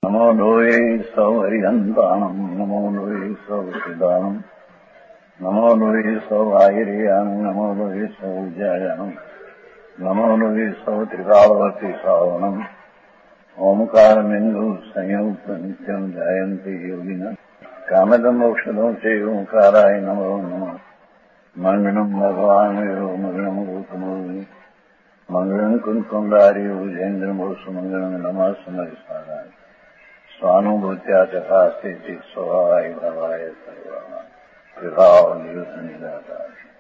नमो लोये सौहरिहन्ताणम् नमो लोये सौहृदानम् नमो लोये सौभागिर्यानम् नमो लोये सौजायानम् नमो लोये सौत्रिकालवती सावनम् ओंकारमिन्दु संयुक्त नित्यम् जायन्ति योगिनः कामदम् मोक्षदम् च ओंकाराय नमो नमः मङ्गलम् भगवान् वीरो मङ्गलम् रूपमोहि मङ्गलम् कुन्कुण्डारि उजेन्द्रमोसु मङ्गलम् नमः समरिसाराय स्वानुभूत्या चकास्ते स्वभावाय भवाय सर्वभाव निदाता।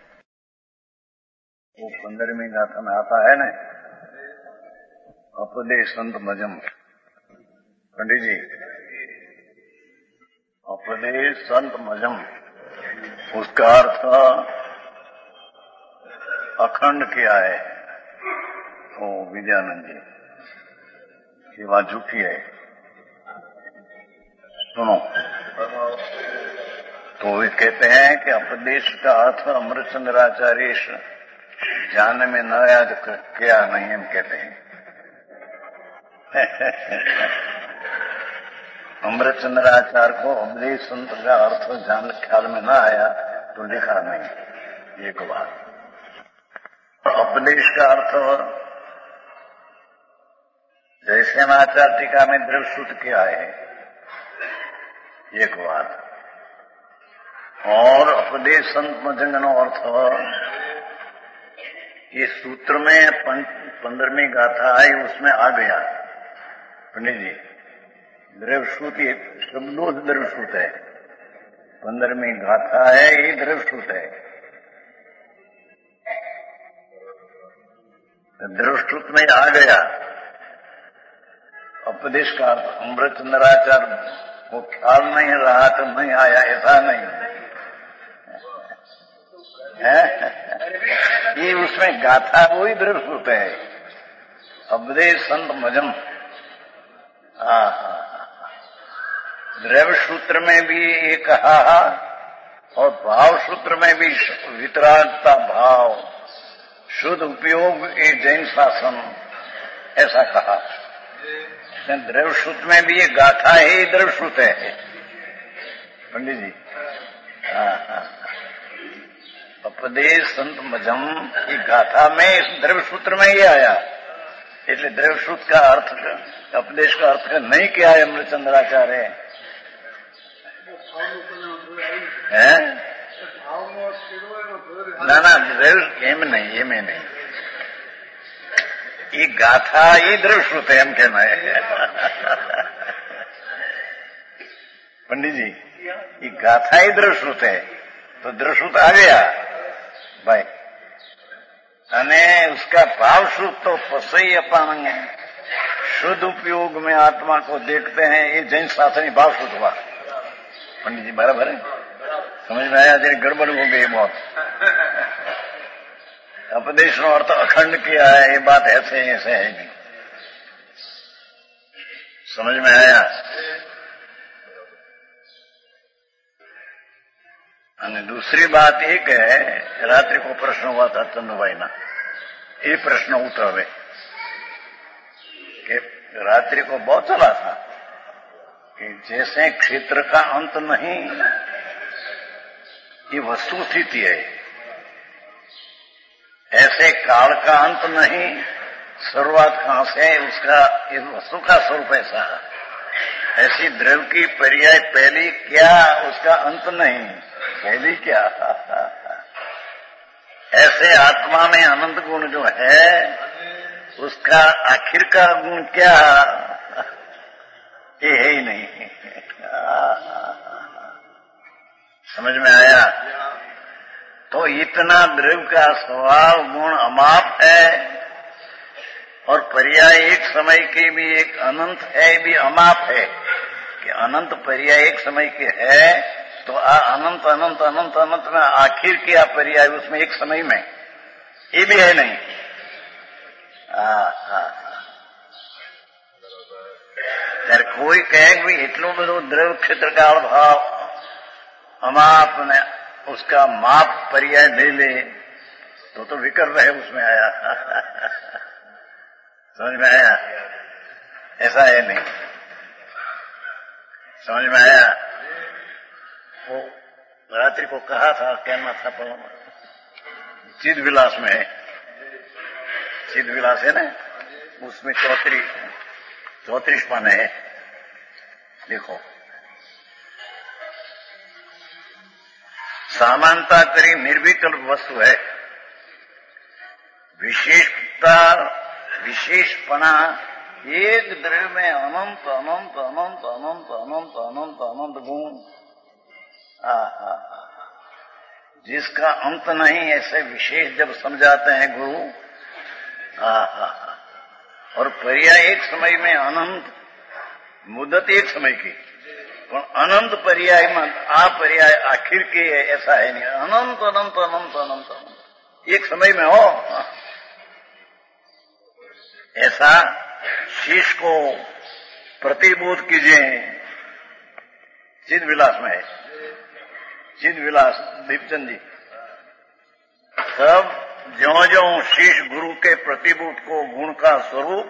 वो 15वीं गाथा में आता है ना, उपदेश संत मजम। पंडित जी, उपदेश संत मजम, उसका अर्थ अखंड क्या है? वो विद्यानंद जी की बात झूठी है। सुनो, तो वे कहते हैं कि उपदेश का अर्थ अमृतचंद्राचार्य जानने में न याद क्या नहीं, हम कहते हैं। अमृतचंद्राचार्य को उपदेश संत का अर्थ जान ख्याल में न आया तो लिखा नहीं। एक बात, उपदेश का अर्थ जैसे आचार्य टीका में द्रवश्रुत किया है, एक बात। और उपदेश संत मजंगनो अर्थ ये सूत्र में 15वीं गाथा आई, उसमें आ गया। पंडित जी, द्रवश्रुत ये शब्दों से द्रवश्रुत है। 15वीं गाथा है, ये द्रवश्रुत है। द्रवश्रुत में आ गया उपदेश का अर्थ। अमृतचंद्राचार्य वो ख्याल नहीं रहा तो नहीं आया, ऐसा नहीं है। ये उसमें गाथा वही द्रवश्रुत है, उपदेश संत मजम। द्रव्य सूत्र में भी ये कहा और भाव सूत्र में भी वितरागता भाव, शुद्ध उपयोग ये जैन शासन, ऐसा कहा। द्रवश्रुत में भी ये गाथा है, द्रवश्रुत है। पंडित जी, उपदेश संत मजम की गाथा में इस द्रवसूत्र में ही आया, इसलिए द्रवश्रुत का अर्थ, उपदेश का अर्थ नहीं किया है अमृतचंद्राचार्य है। ना द्रव एम नहीं, ये गाथा ये द्रवश्रुत है, हम कहना है। पंडित जी, ये गाथा ही द्रवश्रुत है, तो द्रवश्रुत आ गया भाई। अने उसका भावश्रुत तो पसई अपान शुद्ध उपयोग में आत्मा को देखते हैं, ये जैन शासन भावश्रुत हुआ। पंडित जी बराबर है, समझ में आया? जरा गड़बड़ हो गई बहुत। उपदेश नो अर्थ अखंड किया है, ये बात ऐसे है नहीं। समझ में आया? અને दूसरी बात एक है, रात्रि को प्रश्न हुआ था चंदुभाई ना, ये प्रश्न उठा हुए कि रात्रि को बहुत चला था कि जैसे क्षेत्र का अंत नहीं, ये वस्तु स्थिति है, ऐसे काल का अंत नहीं, शुरुआत कहां से है उसका, इस वस्तु का स्वरूप ऐसा। ऐसी द्रव्य की पर्याय पहली क्या, उसका अंत नहीं, पहली क्या। ऐसे आत्मा में अनंत गुण जो है, उसका आखिर का गुण क्या, ये है ही नहीं। समझ में आया? तो इतना द्रव्य का स्वभाव गुण अमाप है, और पर्याय एक समय के भी एक अनंत है, भी अमाप है कि अनंत पर्याय एक समय के है, तो अनंत अनंत अनंत अनंत में आखिर क्या पर्याय उसमें एक समय में, ये भी है नहीं। ત્યારે કોઈ કહે કે એટલું બધું દ્રવ્ય क्षेत्र का अभाव अमाप ने उसका माप पर्याय ले ले तो विकर रहे उसमें आया। समझ में आया? ऐसा है नहीं। समझ में आया? वो रात्रि को कहा था, कहना था, पर चिद विलास में है, चिद विलास है ना, उसमें 34 पाने है। देखो, समानता करी निर्विकल्प वस्तु है, विशेषता विशेषपना एक द्रव्य में अनंत अनंत अनंत अनंत अनंत अनंत अनंत गुण, जिसका अंत नहीं, ऐसे विशेष जब समझाते हैं गुरु, और पर्याय एक समय में अनंत, मुद्दत एक समय की, पर अनंत पर्याय में पर्याय आखिर के ऐसा है नहीं, अनंत अनंत अनंत अनंत अनंत एक समय में हो, ऐसा शीश को प्रतिबोध कीजिए। चिद विलास में है, चिद विलास दीपचंद जी, सब ज्यों ज्यों शीश गुरु के प्रतिबोध को गुण का स्वरूप,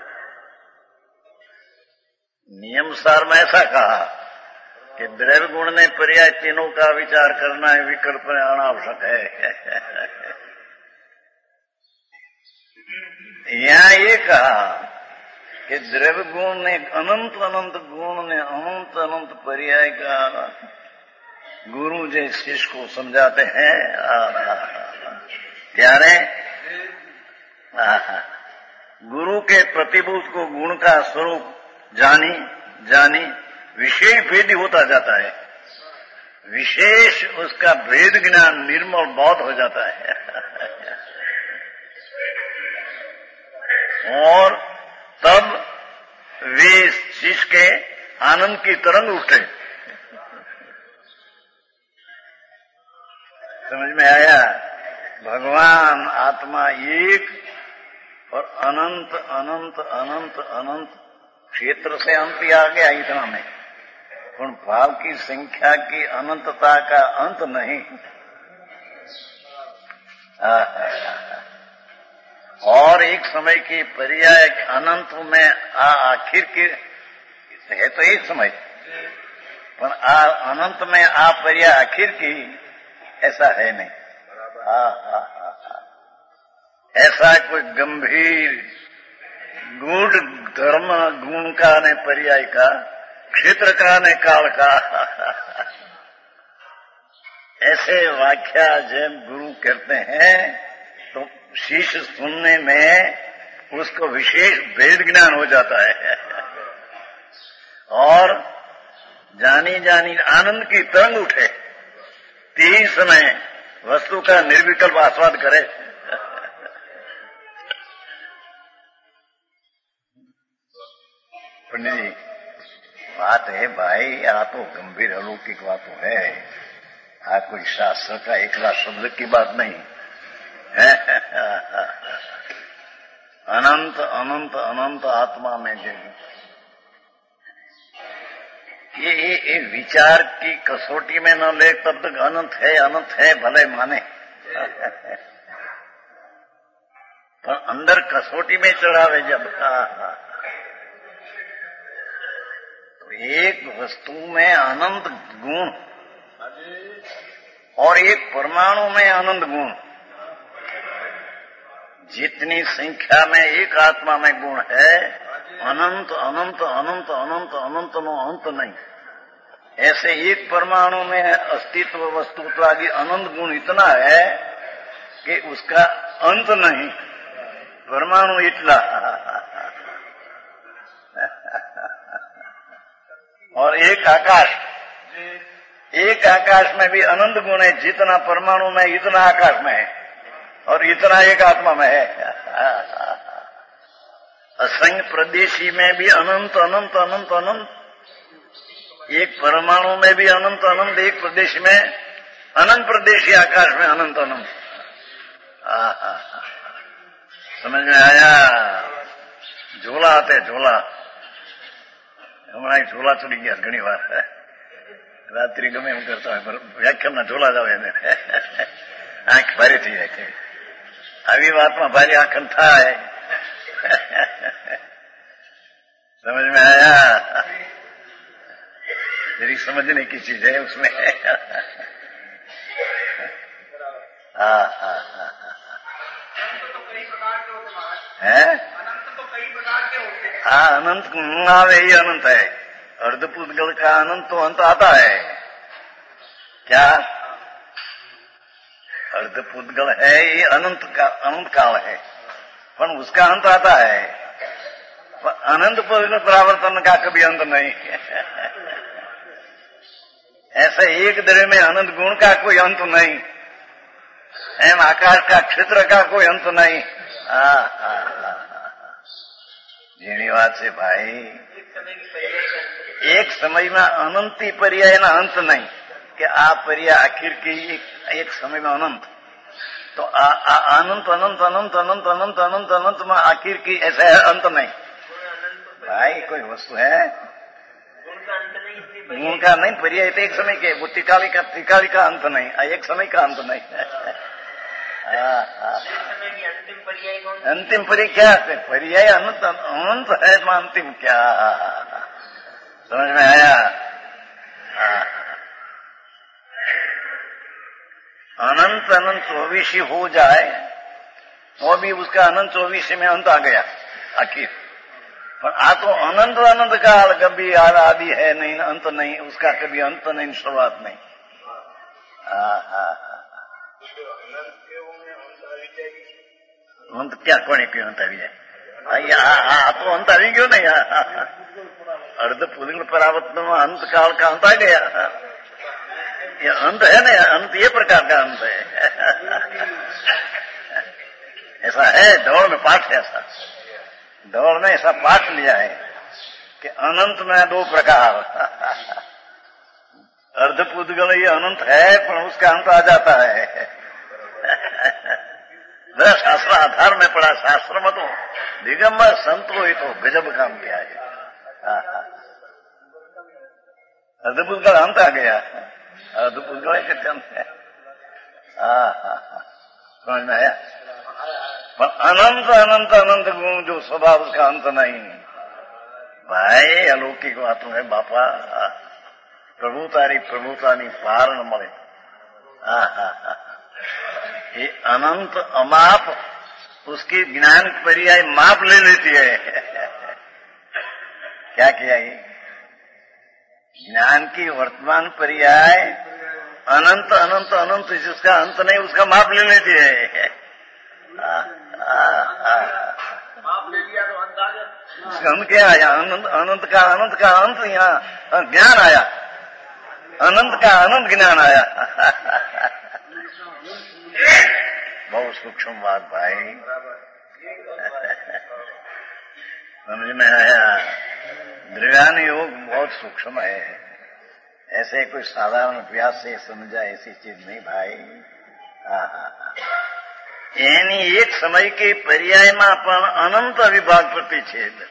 नियम सार में ऐसा कहा कि द्रव्य गुण ने पर्याय तीनों का विचार करना है, विकल्प में अनावश्यक है। यहाँ ये कहा कि द्रव्य गुण ने अनंत अनंत गुण ने अनंत अनंत पर्याय का गुरु जी शिष्य को समझाते हैं। त्यारे गुरु के प्रतिभूत को गुण का स्वरूप जानी विशेष भेद होता जाता है, विशेष उसका भेद ज्ञान निर्मल बहुत हो जाता है। और तब वे शिष्य के आनंद की तरंग उठे। समझ में आया? भगवान आत्मा एक और अनंत अनंत अनंत अनंत, क्षेत्र से अंत ही आ गया इतना में, उन भाव की संख्या की अनंतता का अंत नहीं। और एक समय की पर्याय अनंत में आखिर के है तो एक समय, पर अनंत में पर्याय आखिर की ऐसा है नहीं। ऐसा कोई गंभीर गूढ़ धर्म गुण का ने पर्याय का, क्षेत्र का ने काल का, ऐसे वाक्या जब गुरु करते हैं तो शिष्य सुनने में उसको विशेष भेद ज्ञान हो जाता है और जानी आनंद की तरंग उठे, तीन समय वस्तु का निर्विकल्प आस्वाद करे। पंडित जी, बात है भाई, तो गंभीर अलौकिक बात तो है, कोई शास्त्र का एकला शब्द की बात नहीं है। अनंत अनंत अनंत आत्मा में जो ये विचार की कसौटी में न ले तब तक अनंत है भले माने, पर अंदर कसौटी में चढ़ावे जब, तो एक वस्तु में अनंत गुण और एक परमाणु में अनंत गुण, जितनी संख्या में एक आत्मा में गुण है, अनंत अनंत अनंत अनंत अनंत नो अंत नहीं। ऐसे एक परमाणु में अस्तित्व वस्तुत्व आदि अनंत गुण इतना है कि उसका अंत नहीं, परमाणु इतना। और एक आकाश में भी अनंत गुण है, जितना परमाणु में इतना आकाश में है और इतना एक आत्मा में है। असंख्य प्रदेशी में भी अनंत अनंत अनंत अनंत, एक परमाणु में भी अनंत अनंत, एक प्रदेश में अनंत प्रदेशी आकाश में अनंत अनंत। समझ में आया? झोला आते झोला, हमारा झोला चढ़ी गया घनी बार, रात्रि गमे एम करता है, व्याख्या में झोला जावे ने आंख भारी थी જાય છે। આવી વાતમાં ભારી આંખન થાય। समझ में आया? समझने की चीज है उसमें। है अनंत यही अनंत है। अर्धपुद्गल का अनंत तो अंत आता है क्या? अर्धपुद्गल है ये अनंत काल है, पर उसका अंत आता है। अनंत परावर्तन का कभी अंत नहीं। ऐसा एक द्रव्य में अनंत गुण का कोई अंत नहीं, एम आकाश का क्षेत्र का कोई अंत नहीं। जीनी बात से भाई, एक समय में अनंती पर्याय ना अंत नहीं कि आप पर्याय आखिर की एक समय में अनंत, तो अनंत अनंत अनंत अनंत अनंत अनंत अनंत में आखिर की ऐसा अंत नहीं भाई। कोई वस्तु है गुण का नहीं, पर्याय तो एक समय के, वो त्रिकाली का अंत नहीं, एक समय का अंत नहीं। अंतिम पर्याय क्या है? पर्याय अनंत अनंत है, अंतिम क्या? समझ में आया? अनंत अनंत 24 हो जाए तो भी उसका अनंत 24 में अंत आ गया आखिर। पर आ तो अनंत अनंत काल कभी आदि है नहीं, अंत नहीं, उसका कभी अंत नहीं, शुरुआत नहीं। अंत क्या कोने क्यों अंत આવી જાય? આ તો અંત આવી ગયો ને। अर्ध पुद्गल परावर्तन में अंत काल का अंत आ गया। ये अंत है ना, अंत ये प्रकार का अंत है। ऐसा है दौड़ में पाठ है, ऐसा दौड़ में ऐसा पाठ लिया है कि अनंत में दो प्रकार। अर्ध पुद्गल ये अनंत है, पर उसका अंत आ जाता है। मेरा शास्त्र आधार में पड़ा, शास्त्र में तो दिगंबर संत हो तो गजब काम किया है। अर्धपुद्गल अंत आ गया, अर्धपुद्गल के अंत है। समझ में आया? पर अनंत अनंत अनंत गुण जो स्वभाव उसका अंत नहीं भाई। अलौकिक बातों है बापा, प्रभुतानी पार न મળે। ये अनंत अमाप उसकी ज्ञान पर्याय माप ले लेती है। क्या किया ये? ज्ञान की वर्तमान पर्याय अनंत अनंत अनंत, जिसका अंत नहीं उसका माप ले लेती है। माप ले लिया तो अंत आ गया। उसका अंत क्या आया? अनंत का अंत यहाँ ज्ञान आया, अनंत का अनंत ज्ञान आया। बहुत सूक्ष्म बात भाई, समझ में आया? द्रव्यान योग बहुत सूक्ष्म है, ऐसे कोई साधारण अभ्यास से समझा ऐसी चीज नहीं भाई। एनी एक समय के पर्याय में पण अनंत विभाग प्रतिच्छेद।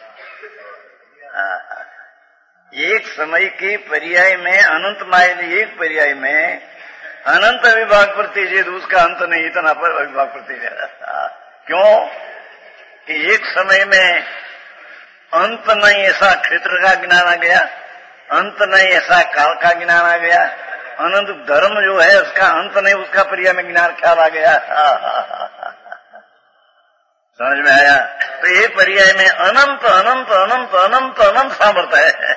एक समय के पर्याय में अनंत मायने एक पर्याय में अनंत विभाग प्रतिच्छेद, उसका अंत नहीं, इतना पर विभाग प्रतिच्छेद। क्यों कि एक समय में अंत नहीं ऐसा क्षेत्र का ज्ञान आ गया, अंत नहीं ऐसा काल का ज्ञान आ गया, अनंत धर्म जो है उसका अंत नहीं, उसका पर्याय में ज्ञान ख्याल आ गया। समझ में आया? तो ये पर्याय में अनंत अनंत अनंत अनंत अनंत सामर्थ्य है।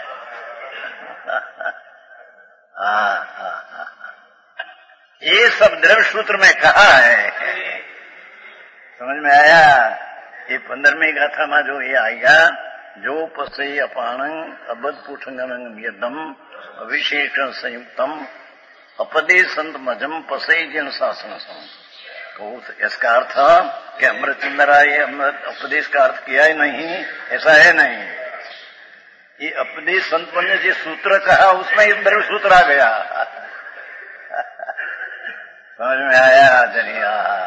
ये सब द्रव्य सूत्र में कहा है। समझ में आया? ये 15वीं गाथा में जो ये आएगा, जो पसे अपाणं अबद पुठंगनं यदम अविशेषण संयुक्तम अपदेशंत मजम पसे जन शासन सम। तो इसका अर्थ कि अमृत चिंदराय अमृत उपदेश का अर्थ किया ही नहीं, ऐसा है नहीं। ये उपदेश संपन्न जो सूत्र कहा उसमें एक द्रव्य सूत्र आ गया। समझ में आया? जनिया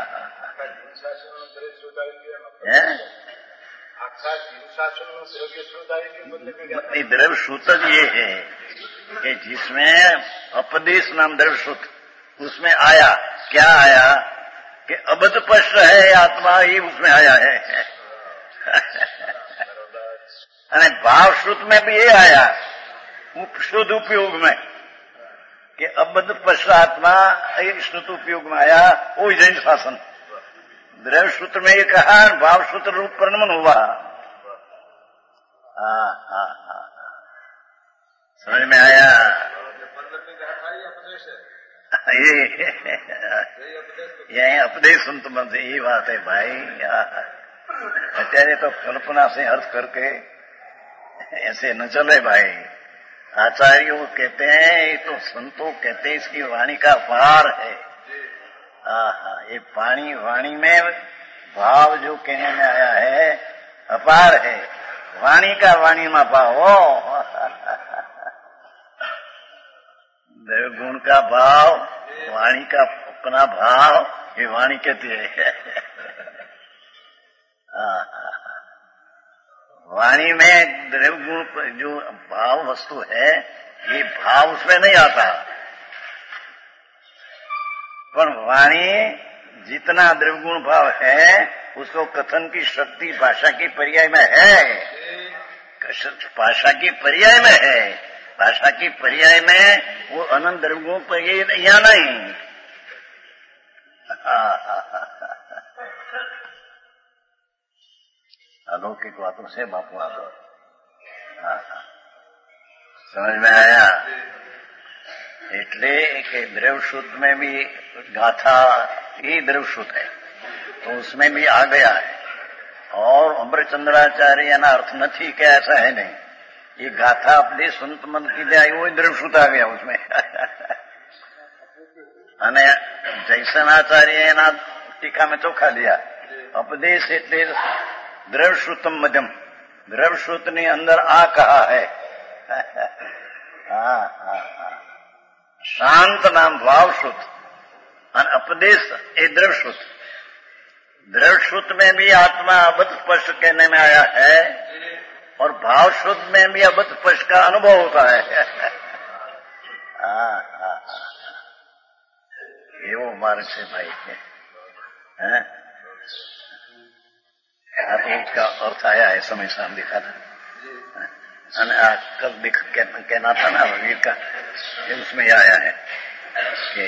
द्रव्य सूत्र ये है कि जिसमें उपदेश नाम द्रव्य सूत्र उसमें आया, क्या आया कि अबध पश्च है आत्मा, ही उसमें आया है। भाव श्रुत में भी ये आया, शुद्ध उपयोग में कि अबद्ध पश्चात्मा ये श्रुत उपयोग में आया वो जैन शासन द्रव्य सूत्र में ये कहा भाव सूत्र रूप परिणमन हुआ। समझ में आया? ये उपदेश संत मन से यही बात है भाई। અત્યારે तो कल्पना से अर्थ करके ऐसे न चले भाई। आचार्यों कहते हैं ये तो संतों कहते हैं इसकी वाणी का पार है। ये वाणी में भाव जो कहने में आया है अपार है। वाणी का वाणी में भाव देव गुण का भाव वाणी का अपना भाव ये वाणी कहती है। वाणी में द्रव्य गुण जो भाव वस्तु है ये भाव उसमें नहीं आता, पर वाणी जितना द्रव्य गुण भाव है उसको कथन की शक्ति भाषा की पर्याय में है। भाषा की पर्याय में है। भाषा की पर्याय में वो अनंत द्रव्य गुण पर्याय या नहीं। अलौकिक बातों से बापू आ गए। समझ में आया? એટલે કે द्रव्यशुद्ध में भी गाथा ये द्रव्यशुद्ध है तो उसमें भी आ गया है। और अमृतचंद्राचार्य ना अर्थ नहीं क्या ऐसा है नहीं। ये गाथा अपने संत मन की जाए वो द्रव्यशुद्ध आ गया उसमें। અને જૈસનાચાર્ય એના ટીકા में ચોખા दिया उपदेश એટલે द्रव्यश्रुतम मध्यम द्रव्यश्रुत ने अंदर आ कहा है। शांत नाम भावश्रुत और उपदेश ये द्रव्यश्रुत। द्रव्यश्रुत में भी आत्मा अबद्ध स्पर्श कहने में आया है और भावश्रुत में भी अबद्ध स्पर्श का अनुभव होता है। ये वो मार्ग से भाई है। उसका अर्थ आया है समय साम दिखा था। कल कहना था ना वीर का उसमें आया है कि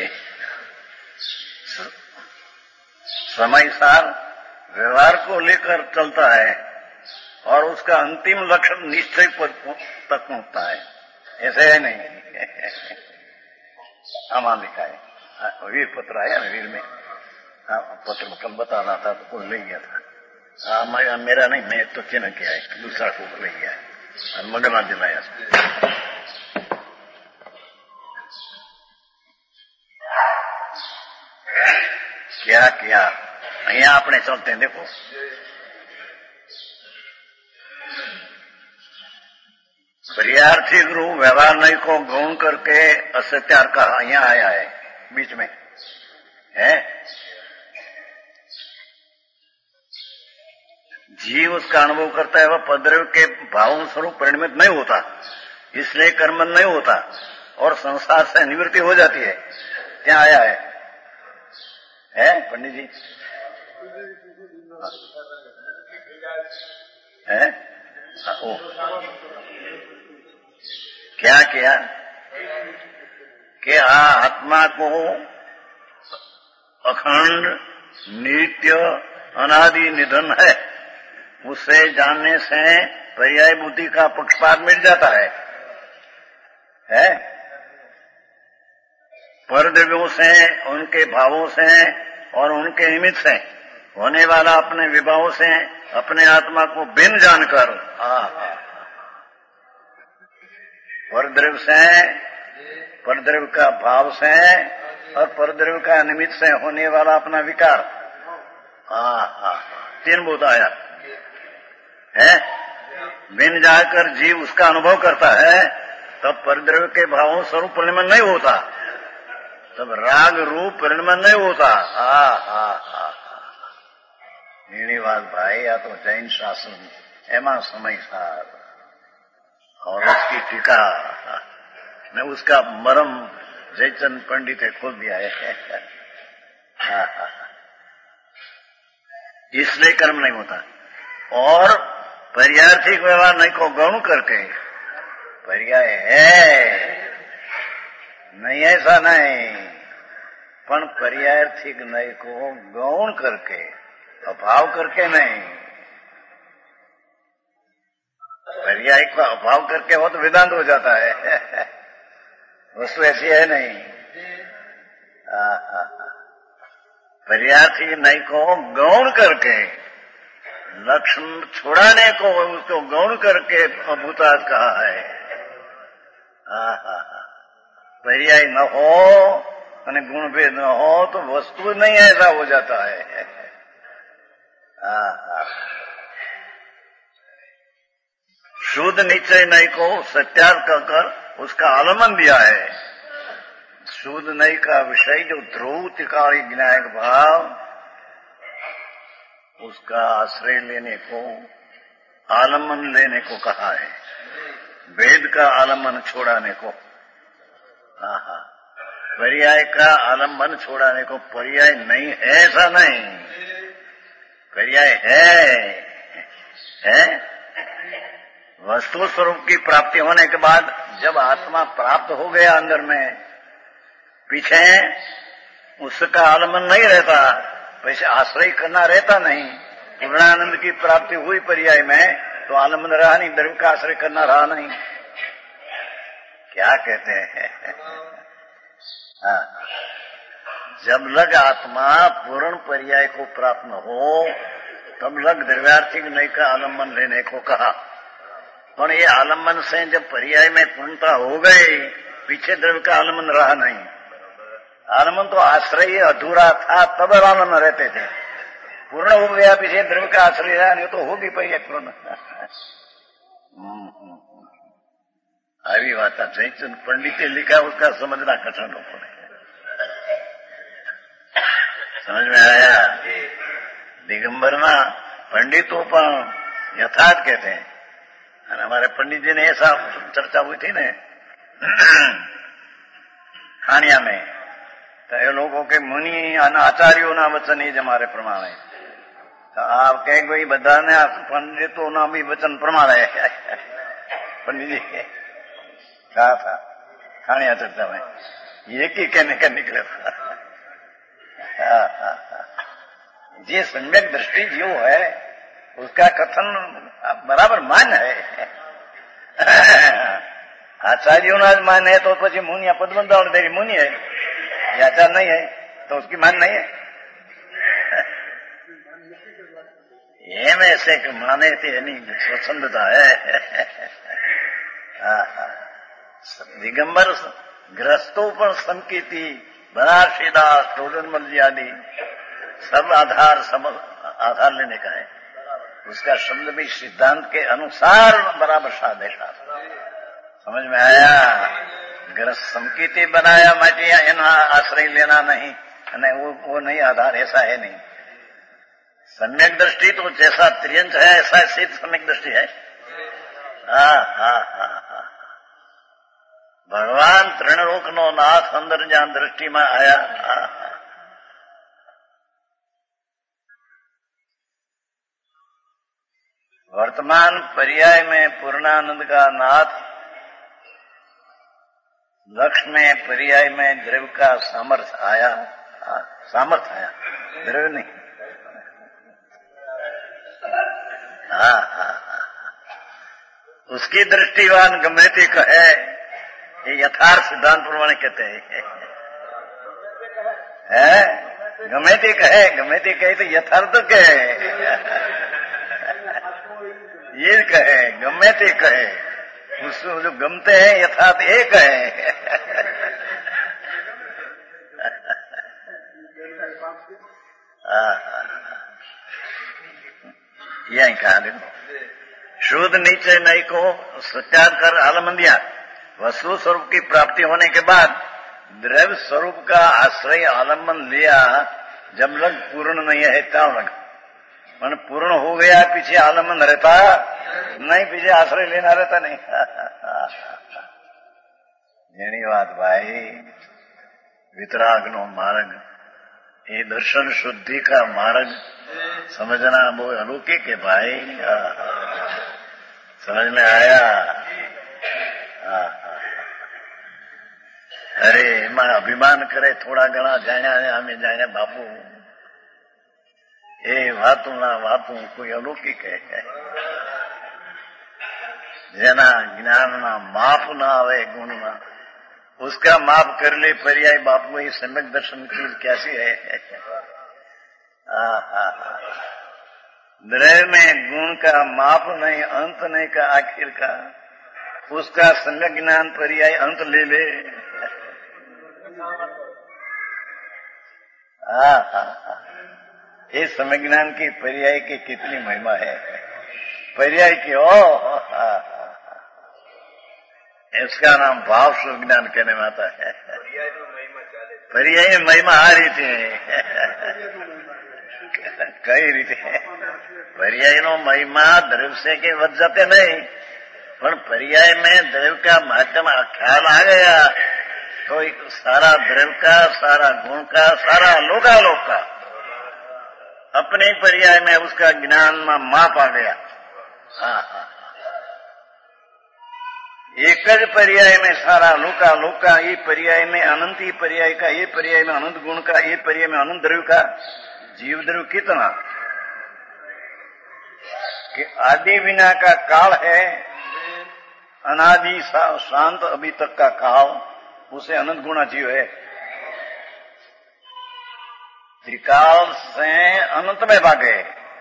समय सार व्यवहार को लेकर चलता है और उसका अंतिम लक्ष्य निश्चय तक पहुंचता है। ऐसे है नहीं। हमारा लिखा है वीर पत्र आया ना वीर में। पत्र कल बताना था तो कोई ले गया था। मेरा नहीं, मैं तो चिन्ह किया है दूसरा को ले गया है और मगना दिलाया। क्या किया અહીંયા આપણે चलते हैं। देखो पर्यार्थी गुरु व्यवहार नहीं को गौण करके असत्यार का यहाँ आया है बीच में है। जीव उसका अनुभव करता है वह पद्रव्य के भावों स्वरूप परिणमित नहीं होता, इसलिए कर्म नहीं होता और संसार से निवृत्ति हो जाती है। क्या आया है पंडित जी? है ओ क्या किया कि आत्मा को अखंड नित्य अनादि निधन है उसे जानने से पर्याय बुद्धि का पक्षपात मिट जाता है? परद्रव्यों से उनके भावों से और उनके निमित्त से होने वाला अपने विभावों से अपने आत्मा को भिन्न जानकर परद्रव्य से परद्रव्य का भाव से और परद्रव्य का निमित्त से होने वाला अपना विकार तीन बोध आया है। बिन जाकर जीव उसका अनुभव करता है तब परद्रव्य के भावों स्वरूप परिणमन नहीं होता, तब राग रूप परिणमन नहीं होता। એની વાત ભાઈ આ તો જૈન શાસન એમાં સમય સાર और उसकी टीका में उसका मरम जयचंद पंडित ने खोल दिया है। इसलिए कर्म नहीं होता और पर्यार्थिक व्यवहार नहीं को गौण करके पर्याय है नहीं ऐसा नहीं, पण पर्यायर्थी नय को गौण करके, अभाव करके नहीं। पर्याय को अभाव करके हो तो वेदांत हो जाता है, वस्तु ऐसी है नहीं। पर्यायर्थी नय को गौण करके, लक्षण छुड़ाने को उसको गौण करके अभूतार्थ कहा है। पर्याय न हो અને गुण भेद न हो तो वस्तु नहीं ऐसा हो जाता है। शुद्ध निश्चय नहीं को सत्यार्थ कहकर उसका आलम्बन दिया है। शुद्ध नहीं का विषय जो ध्रुव त्रिकाली ज्ञायक भाव, उसका आश्रय लेने को, आलम्बन लेने को कहा है। वेद का आलम्बन छोड़ाने को, पर्याय का आलम्बन छोड़ाने को। पर्याय नहीं है ऐसा नहीं, पर्याय है। वस्तु स्वरूप की प्राप्ति होने के बाद जब आत्मा प्राप्त हो गया अंदर में, पीछे उसका आलम्बन नहीं रहता, वैसे आश्रय करना रहता नहीं। पूर्णानंद की प्राप्ति हुई पर्याय में तो आलम्बन रहा नहीं, द्रव्य का आश्रय करना रहा नहीं। क्या कहते हैं? जब लग आत्मा पूर्ण पर्याय को प्राप्त न हो, तब लग द्रव्यार्थी नहीं का आलम्बन लेने को कहा। पर ये आलम्बन से जब पर्याय में पूर्णता हो गई, पीछे द्रव्य का आलम्बन रहा नहीं। आलम्बन तो आश्रय अधूरा था, तब आलम्बन रहते थे। पूर्ण हो गया, पीछे द्रव्य का आश्रय रहा नहीं तो होगी पर्याय पूर्ण। આવી વાત જયચંદ પંડિતે लिखा, उसका समझना कठिन हो पड़े। समझ में आया? दिगंबरमा पंडितों पर यथार्थ कहते हैं। और हमारे पंडित जी ने ऐसा चर्चा हुई थी न खानिया में, तो ये लोगों के मुनि आचार्यों ना वचन ही हमारे प्रमाण है। तो आप कहे भाई बधा ने पंडितों ना भी वचन प्रमाण है। पंडित जी कहा था खानिया चर्चा में, ये की कहने का निकले था। ये सम्यक दृष्टि जो है उसका कथन बराबर मान है। आचार्यों ना मान है तो પછી मुनिया पद्मंदावण देवी मुनि है, ये आचार्य नहीं है तो उसकी मान नहीं है। एम ऐसे माने थे नहीं स्वच्छंदता है। दिगंबर ग्रस्तों पर संकीति, बनारसीदास, टोडरमल आदि सब आधार लेने का है। उसका शब्द भी सिद्धांत के अनुसार बराबर साध है। समझ में आया? ग्रस्त संकीति बनाया माटिया, एना आश्रय लेना नहीं, वो नहीं आधार, ऐसा है नहीं। सम्यक दृष्टि तो जैसा त्रियंच है ऐसा सिद्ध सम्यक दृष्टि है। भगवान त्रिणलोक नो नाथ अंदर ज्ञान दृष्टि में आया। वर्तमान पर्याय में पूर्णानंद का नाथ, लक्ष्य में पर्याय में द्रव्य का सामर्थ्य आया, द्रव्य नहीं। उसकी दृष्टिवान गम्यति कहे, ये यथार्थ सिद्धांत प्रमाण कहते हैं। गम्यति कहे तो यथार्थ कहे, ये कहे गम्यति कहे, उसको जो गमते हैं यथार्थ एक है। यही कहा देखो, शुद्ध निश्चय नहीं को सत्याग कर आलम्बन दिया। वस्तु स्वरूप की प्राप्ति होने के बाद द्रव्य स्वरूप का आश्रय आलम्बन लिया। जब लग पूर्ण नहीं है तब लग, मन पूर्ण हो गया, पीछे आलम्बन रहता नहीं, पीछे आश्रय लेना रहता नहीं। यही बात भाई, वितराग नो मार्ग, ये दर्शन शुद्धि का मार्ग समझना बहुत अलौकिक है भाई। समझ में आया? अरे एમાં અભિમાન કરે થોડા ઘણા જાણ્યા ને અમે જાણ્યા બાપુ એ વાતું કોઈ અલૌકિક હે જેના જ્ઞાનના માપ ના આવે ગુણમાં उसका माप कर ले पर्याय बापू ये सम्यक दर्शन की कैसी है द्रव्य में गुण का माप नहीं अंत नहीं का आखिर का उसका सम्यक ज्ञान पर्याय अंत ले ले ये सम्यक ज्ञान की पर्याय की कितनी महिमा है पर्याय की इसका नाम भाव शुभ ज्ञान कहने में आता है पर्याय में महिमा आ रही थी कई रीते पर्याय नो महिमा द्रव्य से के वध जाते नहीं पर पर्याय में द्रव्य का महत्व ख्याल आ गया तो एक सारा द्रव्य का सारा गुण का सारा लोकालोक का अपने पर्याय में उसका ज्ञान में माप आ गया एक ज पर्याय में सारा लोकालोक का ये पर्याय में अनंत ही पर्याय का ये पर्याय में अनंत गुण का ये पर्याय में अनंत द्रव्य का जीव द्रव्य कितना कि आदि विना का काल है अनादि शांत अभी तक का काल उसे अनंत गुणा जीव है त्रिकाल से अनंत में भागे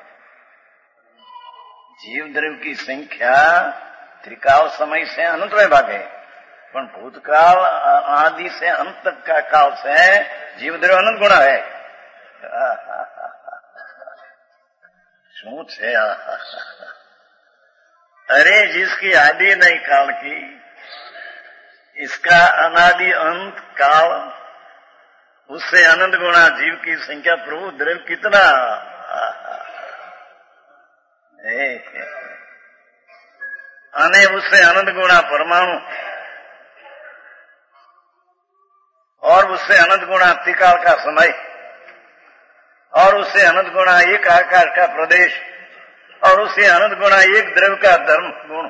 जीव द्रव्य की संख्या त्रिकाल समय से अनंत में भागे पर भूतकाल आदि से अंत तक का काल से जीव द्रव्य अनंत गुणा है शू छे अरे जिसकी आदि नहीं काल की इसका अनादि अंत काल उससे अनंत गुणा जीव की संख्या प्रभु द्रव्य कितना अने उससे अनंत गुणा परमाणु और उससे अनंत गुणा त्रिकाल का समय और उससे अनंत गुणा एक आकाश का प्रदेश और उससे अनंत गुणा एक द्रव्य का धर्म गुण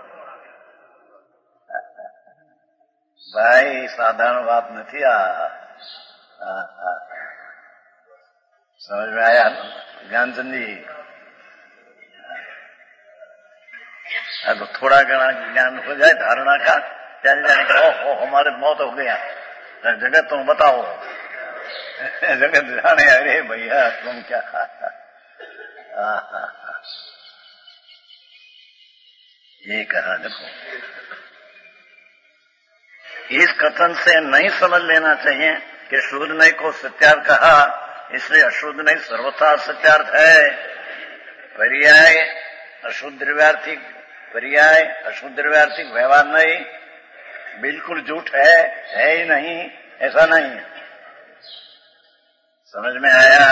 भाई साधारण बात नहीं समझ में आया ज्ञानचंद जी तो थोड़ा घना ज्ञान हो जाए धारणा का जाने जाने का ओहो हमारे मौत हो गया जगत तुम बताओ जगत जाने अरे भैया तुम क्या ये कहा देखो इस कथन से नहीं समझ लेना चाहिए कि शुद्ध नहीं को सत्यार्थ कहा इसलिए अशुद्ध नहीं सर्वथा सत्यार्थ है पर्याय अशुद्ध द्रव्यार्थिक पर्याय अशुद्ध द्रव्यार्थिक व्यवहार नहीं बिल्कुल झूठ है ही नहीं ऐसा नहीं समझ में आया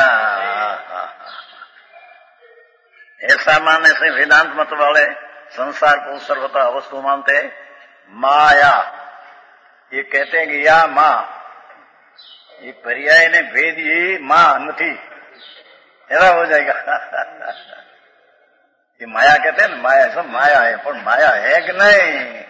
ऐसा मानने से वेदांत मत वाले संसार को सर्वथा वस्तु मानते माया ये कहते हैं कि या मां ये पर्याय ने भेद ये मां नहीं ऐसा हो जाएगा ये माया कहते हैं ना माया सब माया है पर माया है कि नहीं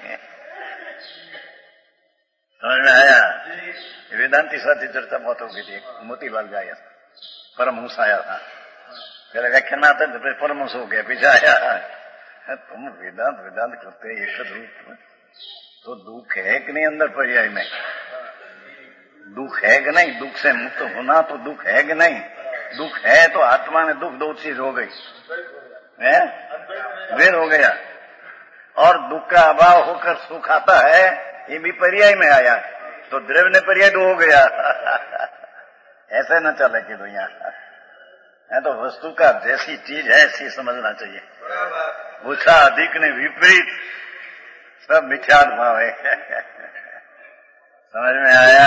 समझ में आया वेदांति साथी चर्चा बहुत हो गई थी मोतीलाल जी आया परमहंस आया था पहले व्याख्यान आता तो फिर परमहंस हो गया पीछे आया तुम वेदांत वेदांत करते एक रूप तो दुख है कि नहीं अंदर पर्याय में दुख है कि नहीं दुख से मुक्त होना तो दुख है कि नहीं दुख है तो आत्मा में दुख दो चीज हो गई है वेर हो गया और दुख का अभाव होकर सुख आता है ये भी पर्याय में आया तो द्रव्य ने पर्याय दो हो गया ऐसे न चले कि दुनिया है तो वस्तु का जैसी चीज है ऐसी समझना चाहिए ओछा अधिक ने विपरीत सब मिथ्यात्व भाव है समझ में आया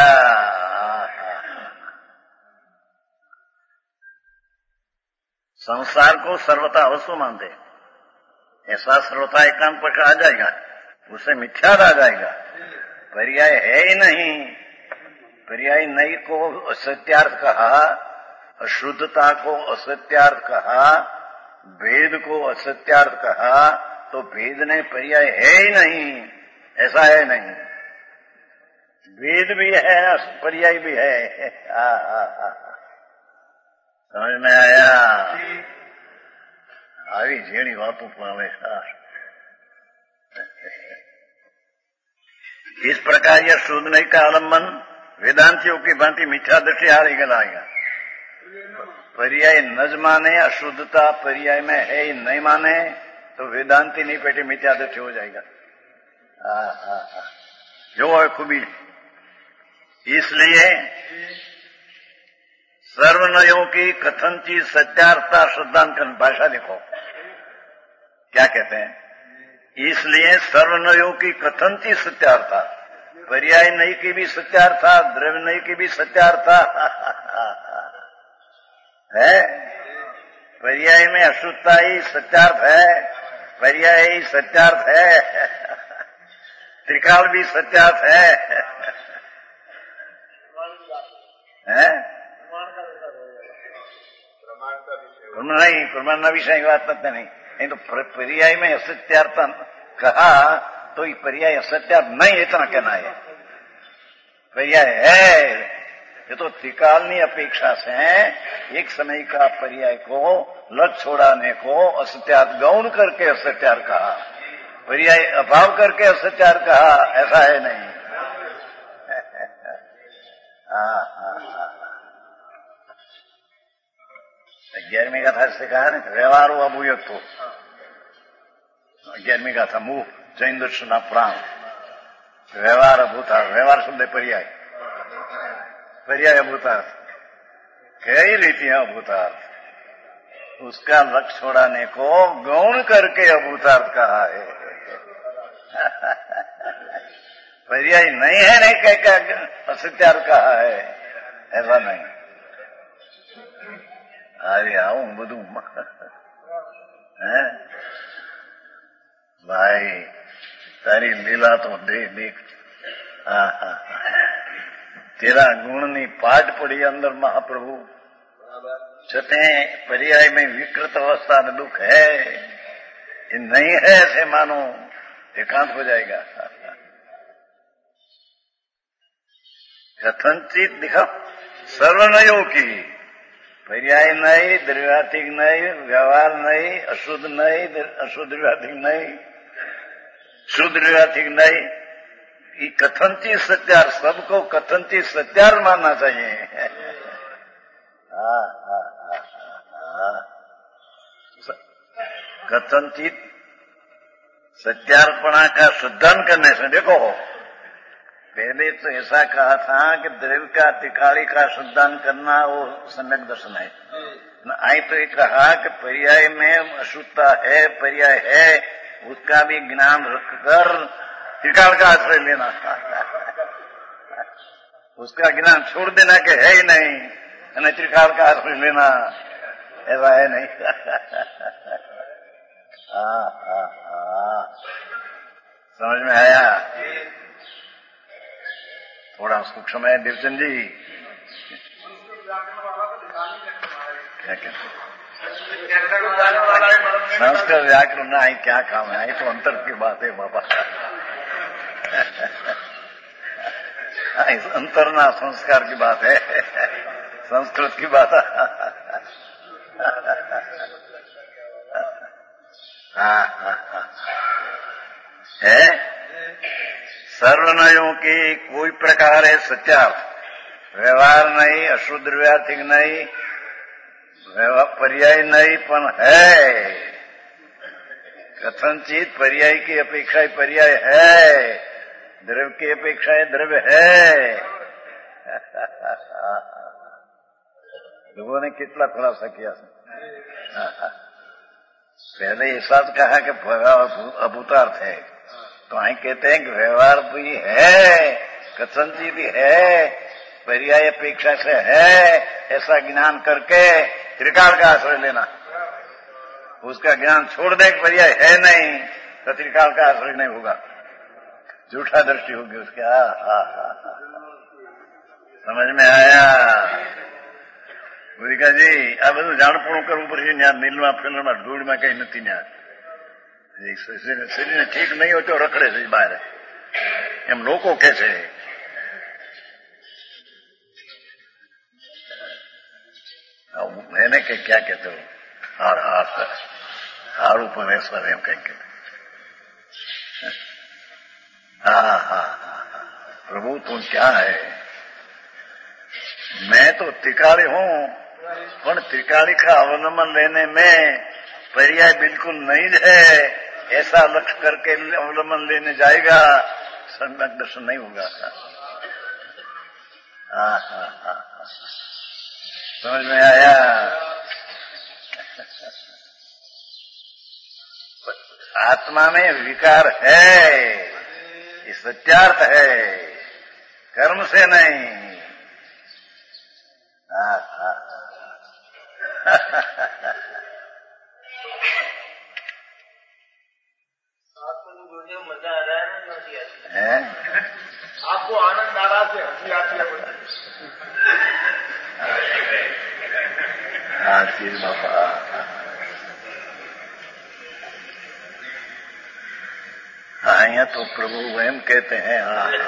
संसार को सर्वथा वस्तु मानते ऐसा सर्वथा एकांत पक्ष आ जाएगा उससे मिथ्याद आ जाएगा पर्याय है ही नहीं पर्याय नहीं को असत्यार्थ कहा अशुद्धता को असत्यार्थ कहा भेद को असत्यार्थ कहा तो भेद ने पर्याय है ही नहीं ऐसा है नहीं वेद भी है, पर्याय भी है। समझ में आया? આવી ઝીણી વાતો પણ હવે इस प्रकार यह शुद्ध नहीं का आलम्बन वेदांतियों की भांति मिथ्या दृष्टि हारी गलाएगा। पर्याय नज माने, अशुद्धता पर्याय में है ही नहीं माने तो वेदांति नहीं पेटे मिथ्या दृष्टि हो जाएगा। जो है खूबी। इसलिए सर्वनयों की कथनची सत्यार्थता श्रद्धांकन भाषा देखो क्या कहते हैं। इसलिए सर्वनयों की कथनची सत्यार्थता, पर्याय नई की भी सत्यार्था, द्रव्य नई की भी सत्यार्था है। पर्याय में अशुद्धता ही सत्यार्थ है, पर्याय ही सत्यार्थ है, त्रिकाल भी सत्यार्थ है। नहीं, प्रमाण विषय की बात करते नहीं। तो पर्याय में असत्यार्थ कहा तो ये पर्याय असत्यार्थ नहीं, इतना कहना है। पर्याय है, ये तो त्रिकालनी अपेक्षा से एक समय का पर्याय को लट छोड़ाने को असत्यार्थ गौण करके असत्यार्थ कहा, पर्याय अभाव करके असत्यार्थ कहा, ऐसा है नहीं। 11वीं गाथा से कहा ना, व्यवहारो अभूयत्व। 11वीं गाथा मुह जैन दर्शन प्राण व्यवहार अभूतार्थ। व्यवहार शब्द पर्याय, पर्याय अभूतार्थ। कई रीतियां अभूतार्थ, उसका लक्ष्य छोड़ाने को गौण करके अभूतार्थ कहा है। पर्याय नहीं है नहीं कह के असत्यार्थ कहा है, ऐसा नहीं। अरे आऊं બધું भाई तारी लीला तो देख। तेरा गुणनी पाठ पड़ी अंदर महाप्रभु, छते पर्याय में विकृत अवस्था में दुख है, ये नहीं है ऐसे मानो एकांत हो जाएगा। कथनचित दिखाओ सर्वनयों की, पर्याय नहीं, द्रव्यार्थिक नहीं, व्यवहार नहीं, अशुद्ध नहीं, अशुद्ध द्रव्यार्थिक नहीं, शुद्ध द्रव्यार्थिक नहीं, ये कथनचित सत्यार, सबको कथनचित सत्यार मानना चाहिए। कथनचित सत्यार्पणा का शुद्धान करने से देखो, पहले तो ऐसा कहा था कि द्रव्य का त्रिकाली का शुद्धान करना वो सम्यक दर्शन है। आई तो ये कहा कि पर्याय में अशुद्धता है, पर्याय है, उसका भी ज्ञान रखकर त्रिकाल का आश्रय लेना, उसका ज्ञान छोड़ देना कि है ही नहीं, त्रिकाल का आश्रय लेना, ऐसा है नहीं। समझ में आया? थोड़ा सूक्ष्म है देवचंद जी। क्या कहते संस्कृत व्याकरण ना आई क्या काम है, तो अंतर की बात है बाबा। अंतर ना संस्कार की बात है, संस्कृत की बात है। सर्वनयों की कोई प्रकार है सत्यार्थ, व्यवहार नहीं, अशुद्ध द्रव्यार्थिक नहीं, पर्याय नहीं, पण है। कथनचित पर्याय की अपेक्षा पर्याय है, द्रव्य की अपेक्षा द्रव्य है। लोगों ने कितना खुलासा किया। पहले ऐसा कहा कि अभूतार्थ है, तो आई कहते हैं कि व्यवहार भी है, कथनचित भी है, पर्याय अपेक्षा से है, ऐसा ज्ञान करके त्रिकाल का आश्रय लेना। उसका ज्ञान छोड़ दे, पर्याय है नहीं तो त्रिकाल का आश्रय नहीं होगा, झूठा दृष्टि होगी उसकी। समझ में आया? गुरिकाजी आ બધું જાણપણું કરવું પડશે। નીલમાં ફિલ્મમાં ધૂળમાં કઈ નથી, શરીરને ઠીક નહીં હોય તો રખડે છે બહાર, એમ લોકો કહે છે। मैंने के क्या कहते हो हार उपमेश्वर एम कहीं कहते। हाँ, प्रभु तुम क्या है, मैं तो त्रिकाली हूँ, पर त्रिकाली का अवलंबन लेने में पर्याय बिल्कुल नहीं है, ऐसा लक्ष्य करके अवलंबन लेने जाएगा, सम्यक दर्शन नहीं होगा। हाँ, समझ में आया। आत्मा में विकार है, ये सत्यार्थ है, कर्म से नहीं। मजा आ रहा है ना? आपको आनंद आ रहा है, हंसी आती है। बाबा यहाँ तो प्रभु वहम कहते हैं।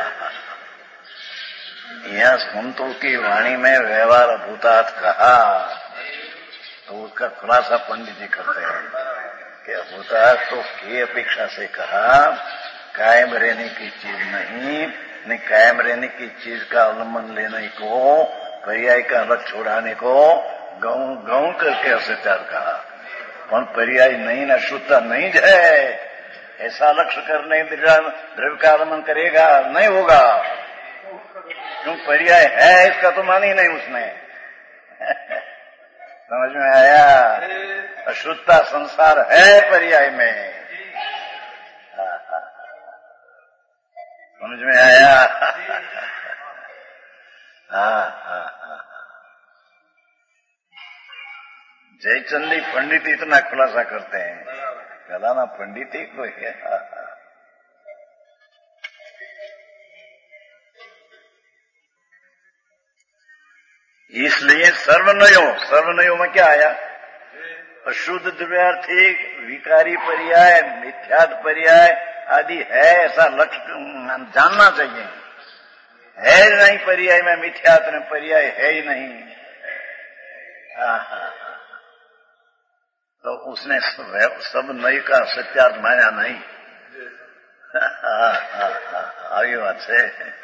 यहाँ संतों की वाणी में व्यवहार अभूतात् कहा, तो उसका खुलासा पंडित जी करते हैं कि अभूतात् तो की अपेक्षा से कहा, कायम रहने की चीज नहीं कायम रहने की चीज का अवलंबन लेने को, पर्याय का अलग छोड़ाने को गौ करके असत्यार कहा। पर पर्याय नहीं न शुद्धता नहीं है, ऐसा लक्ष्य करने द्रव्य का अवलंबन करेगा नहीं होगा, क्यों पर्याय है इसका तो मान ही नहीं उसने। समझ में आया? अशुद्धता संसार है पर्याय में। समझ में आया? जयचंदी पंडित इतना खुलासा करते हैं, गलाना पंडित ही कोई है। इसलिए सर्वनयो में क्या आया? अशुद्ध द्रव्यार्थी, विकारी पर्याय, मिथ्यात्व पर्याय आदि है, ऐसा लक्ष्य जानना चाहिए। है नहीं पर्याय में, मिथ्यात्व में पर्याय है ही नहीं। तो उसने सब नई का सत्यार्थ माना नहीं। आई बात से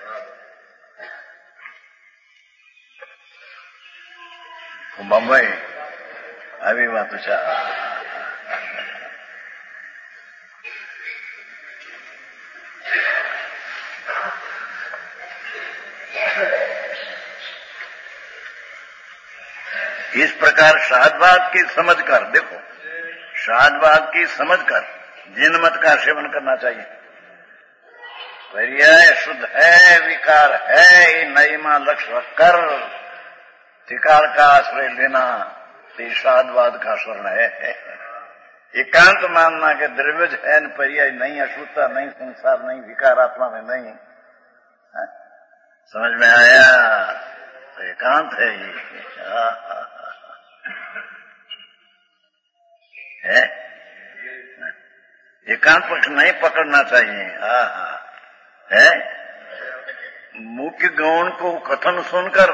बम्बई આવી વાત છે। इस प्रकार शाहदबाद की समझकर, देखो शाहदबाद की समझकर जिन मत का सेवन करना चाहिए। पर्याय शुद्ध है, विकार है, नईमा लक्ष्य रखकर त्रिकाल का आश्रय लेना शाहदवाद का स्वर्ण है। एकांत मानना के द्रव्यज है, पर्याय नहीं, अशुद्धता नहीं, संसार नहीं, विकार आत्मा में नहीं। समझ में आया? तो एकांत है ये। है एकांत पक्ष नहीं पकड़ना चाहिए। है मुख्य गौण को कथन सुनकर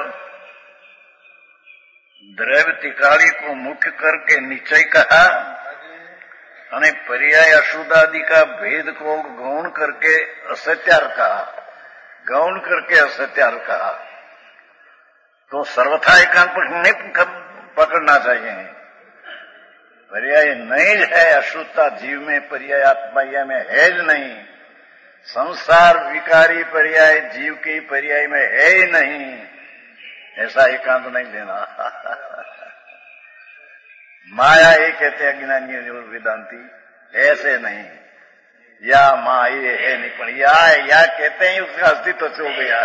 द्रव्य त्रिकाली को मुख्य करके निश्चय कहा, અને पर्याय अशुद्ध आदि का भेद को गौण करके असत्यार कहा, गौण करके असत्यार कहा, तो सर्वथा एकांत पक्ष नहीं पकड़ना चाहिए। पर्याय नहीं है, अशुद्धता जीव में, पर्याय आत्मा में है नहीं। संसार विकारी पर्याय जीव के पर्याय में है ही नहीं, ऐसा एकांत नहीं लेना। माया ये कहते हैं अज्ञानी वेदांती, ऐसे नहीं। या माँ ये है नहीं, पर या कहते हैं उसका अस्तित्व से हो गया।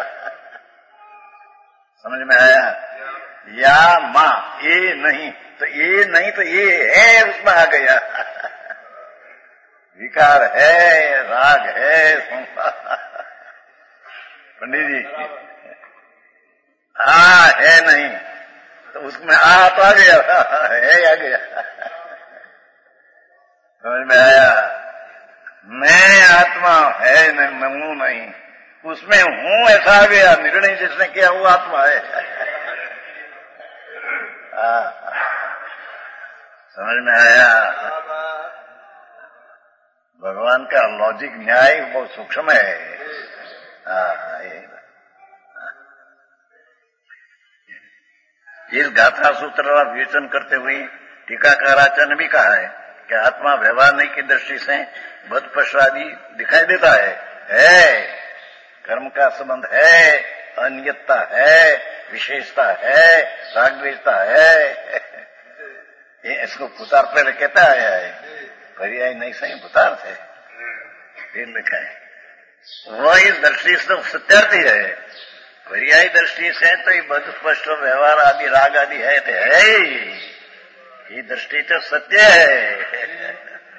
समझ में आया? या माँ ये नहीं तो ये है, उसमें आ गया। विकार है, राग है, पंडित जी है नहीं तो उसमें तो आ गया, है आ गया। समझ में आया? मैं आत्मा है नहीं, मैं हूं नहीं, उसमें हूं ऐसा आ गया। निर्णय जिसने किया वो आत्मा है। समझ में आया? भगवान का लॉजिक न्याय बहुत सूक्ष्म है। इस गाथा सूत्र का विवेचन करते हुए टीकाकाराचार्य ने भी कहा है कि आत्मा व्यवहार की दृष्टि से बदपश्वादी दिखाई देता है, कर्म का संबंध है, अनियतता है, विशेषता है, रागद्वेषता है। ये इसको पुतार्थ पहले कहता आया है, पर्याय नहीं सही पुतार्थ है, फिर लिखा है। वह इस दृष्टि से सत्यार्थी है। पर्यायी दृष्टि से तो ये बदस्पष्ट व्यवहार आदि राग आदि है तो है ही, ये दृष्टि तो सत्य है।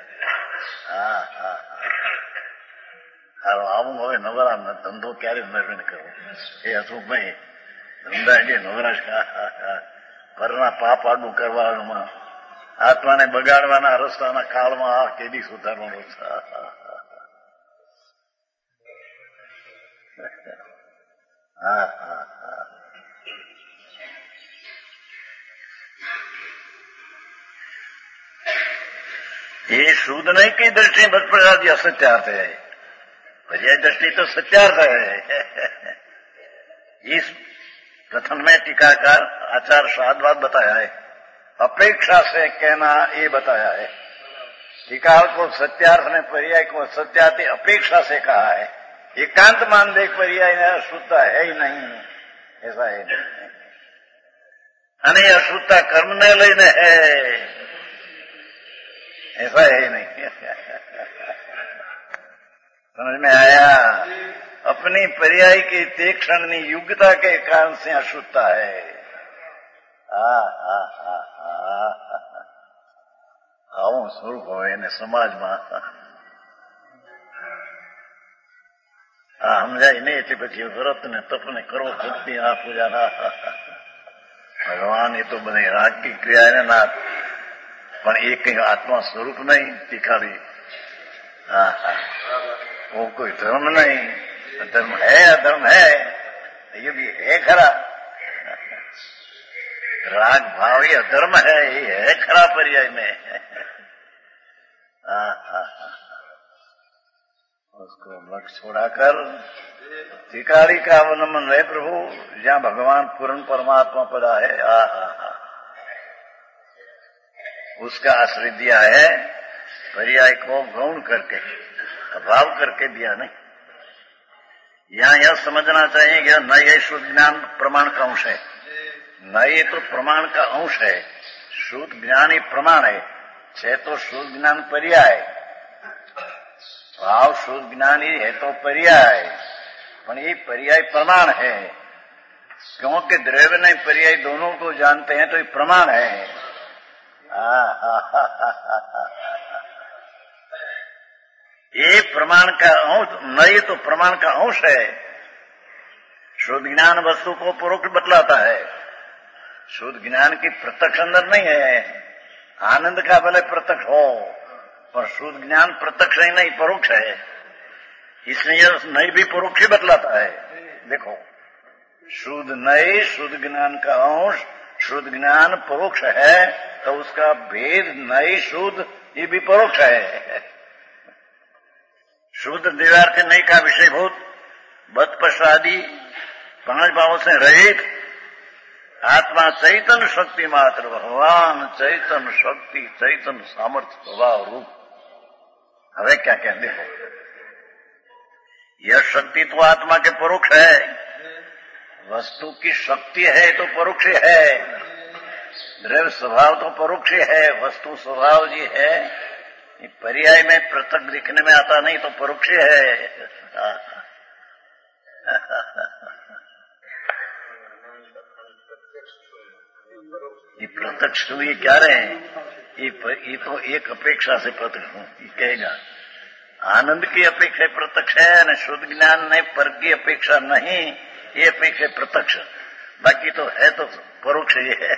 આવું હવે નવરા ધંધો ક્યારે નિર્ણય કરવો એ અશોકભાઈ ધંધા જે નવરા પરના પાપ આગું કરવાના આત્માને બગાડવાના રસ્તાના કાળમાં આ કેદી સુધારવાનો ये शुद्ध नहीं की दृष्टि बदप्रसाद असत्यार्थ है, पर्याय दृष्टि तो सत्यार्थ है। इस कथन में टीकाकार आचार्य शाहद्वाद बताया है, अपेक्षा से कहना ये बताया है। टीकार को सत्यार्थ ने पर्याय को सत्यार्थ अपेक्षा से कहा है। एकांत मान देख पर्याय ने अशुद्धता है ही नहीं, ऐसा है नहीं। અને અશુદ્ધતા કર્મને લઈને है, ऐसा है नहीं। समझ में आया? अपनी पर्याय की तीक्ष्ण योग्यता के कारण से अशुद्धता है। આવું સ્વરૂપ હોય ને સમાજમાં સમજાય નહીં એટલે પછી વ્રત ને તપ ને કરવો ભક્તિ આ પૂજા ના ભગવાન એ તો બધી રાગ की ક્રિયા ને ના પણ એ કઈ આત્मा स्वरूप नहीं दिखाड़ी। वो कोई धर्म नहीं, धर्म है अधर्म है, ये भी है खरा। राग भाव ये अधर्म है, ये है खरा पर्याय में। उसको लक्ष्य छोड़ाकर धिकारी का अवलंबन है प्रभु, जहाँ भगवान पूर्ण परमात्मा पदा है, उसका आश्रय दिया है। पर्याय को गौण करके अभाव करके दिया नहीं। यहाँ यह समझना चाहिए कि न ये शुद्ध ज्ञान प्रमाण का अंश है, न ये तो प्रमाण का अंश है। शुद्ध ज्ञान ही प्रमाण है तो शुद्ध ज्ञान पर्याय, भाव शुद्ध ज्ञान ही है तो पर्याय, पर ये पर्याय प्रमाण है। क्योंकि द्रव्य नहीं पर्याय दोनों को जानते हैं तो ये प्रमाण है। ये प्रमाण का अंश नहीं तो प्रमाण का अंश है। शुद्ध ज्ञान वस्तु को परोक्ष बतलाता है, शुद्ध ज्ञान की प्रत्यक्ष अंदर नहीं है। आनंद का भले प्रत्यक्ष हो पर शुद्ध ज्ञान प्रत्यक्ष ही नहीं परोक्ष है, इसलिए नहीं भी परोक्ष बतलाता है। देखो शुद्ध नहीं शुद्ध ज्ञान का अंश, शुद्ध ज्ञान परोक्ष है तो उसका भेद नहीं शुद्ध ये भी परोक्ष है। शुद्ध दिव्यार्थ नहीं का विषयभूत बदपश्वादी पांच भावों से रहित आत्मा चैतन्य शक्ति मात्र, भगवान चैतन्य शक्ति चैतन्य सामर्थ्य स्वभाव रूप। हमें क्या कहते हो, यह शक्ति तो आत्मा के परोक्ष है। वस्तु की शक्ति है तो परोक्ष है, द्रव्य स्वभाव तो परोक्ष है, वस्तु स्वभाव जी है। पर्याय में पृथक दिखने में आता नहीं तो परोक्ष है। ये प्रत्यक्ष तो ये क्या रहे हैं, ये तो एक अपेक्षा से प्रत्यक्ष हूं ये कहेगा। आनंद की अपेक्षा प्रत्यक्ष है न, शुद्ध ज्ञान नहीं पर की अपेक्षा नहीं, ये अपेक्षा प्रत्यक्ष, बाकी तो है तो परोक्ष ये है।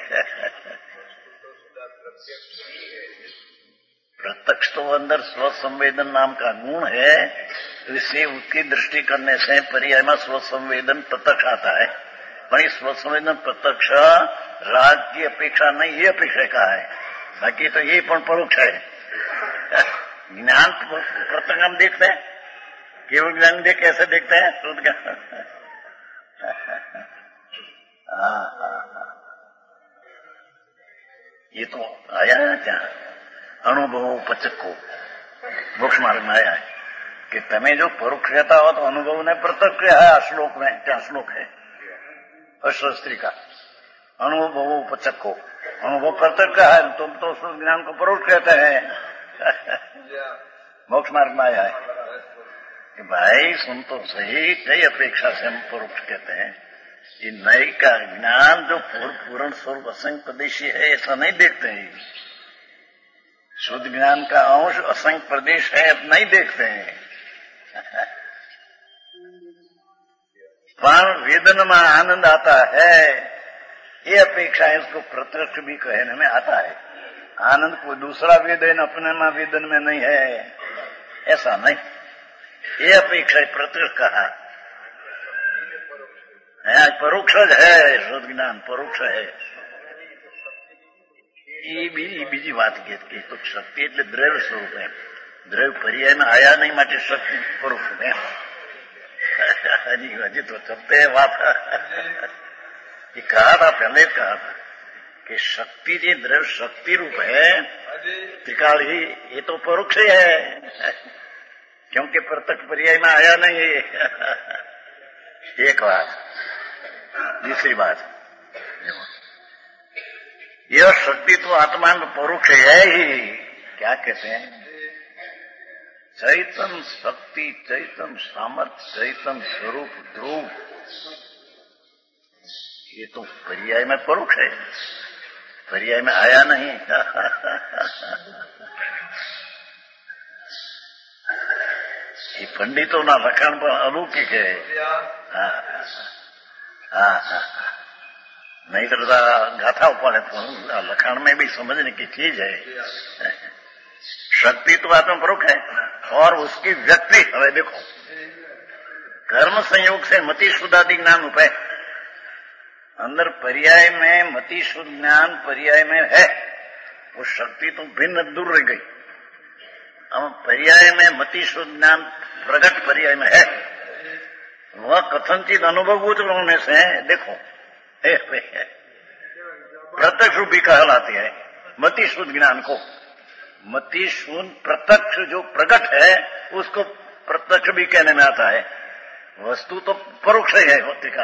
प्रत्यक्ष तो अंदर स्वसंवेदन नाम का गुण है, तो इससे उसकी दृष्टि करने से पर्याय में स्वसंवेदन प्रत्यक्ष आता है। पण इस स्वसंवेदन प्रत्यक्ष राग की अपेक्षा नहीं, ये अपेक्षा का है, बाकी तो ये पण परोक्ष है। ज्ञान प्रत्यक्ष हम देखते हैं, केवल ज्ञान देख कैसे देखते हैं? शुद्ध ज्ञान। ये तो आया है क्या अनुभव उपचक्को मोक्ष मार्ग में आया है कि तमें जो परोक्ष कहता हो तो अनुभव ने प्रत्यक्ष है। श्लोक में क्या श्लोक है अष्टस्त्री का, अनुभव उपचक्को, अनुभव प्रत्यक्ष है, तुम तो उस ज्ञान को परोक्ष कहते हैं। मोक्ष मार्ग में आया है कि भाई सुन तो सही, कई अपेक्षा से हम परोक्ष कहते हैं। ये नई का ज्ञान जो पूर्ण स्वरूप असंख्य प्रदेशी है ऐसा नहीं देखते हैं। शुद्ध ज्ञान का अंश असंख्य प्रदेश है नहीं देखते हैं। पर वेदन में आनंद आता है, ये अपेक्षा है, उसको प्रत्यक्ष भी कहने में आता है। आनंद कोई दूसरा वेदन अपने में वेदन में नहीं है, ऐसा नहीं, ये अपेक्षा प्रत्यक्ष कहा है, परोक्ष है। शुद्ध ज्ञान परोक्ष है। ये बीजी बात की तो शक्ति એટલે દ્રવ્ય સ્વરૂપ है, દ્રવ્ય पर्याय में आया नहीं માટે शक्ति परोक्ष है। हजी तो चलते है बात। ये कहा था, पहले कहा था कि शक्ति जी द्रव्य शक्ति रूप है, त्रिकाल ही, ये तो परोक्ष है क्योंकि प्रत्यक्ष पर्याय में आया नहीं है। एक बात। दूसरी बात, यह शक्ति तो आत्मा में परोक्ष है ही। क्या कहते हैं? चैतन शक्ति, चैतन सामर्थ्य, चैतन स्वरूप ध्रुव, ये तो पर्याय में परोक्ष है, पर्याय में आया नहीं। ये पंडितों ना लक्षण पर अलौकिक है। नहीं तो गाथा उपाड़े तो लक्षण में भी समझने की चीज है। शक्ति तो आत्मा परोक्ष है और उसकी व्यक्ति, હવે देखो कर्म संयोग से मति शुद्धादि ज्ञान रूप है, अंदर पर्याय में मति शुद्ध ज्ञान पर्याय में है, वो शक्ति तो भिन्न दूर रह गई। अब पर्याय में मति शुद्ध ज्ञान प्रगट पर्याय में है, वह कथनचित अनुभवभूत होने से देखो प्रत्यक्ष रूपी कहलाती है मति शुद्ध ज्ञान को। मति शुद्ध प्रत्यक्ष जो प्रगट है उसको प्रत्यक्ष भी कहने में आता है, वस्तु तो परोक्ष है होती का।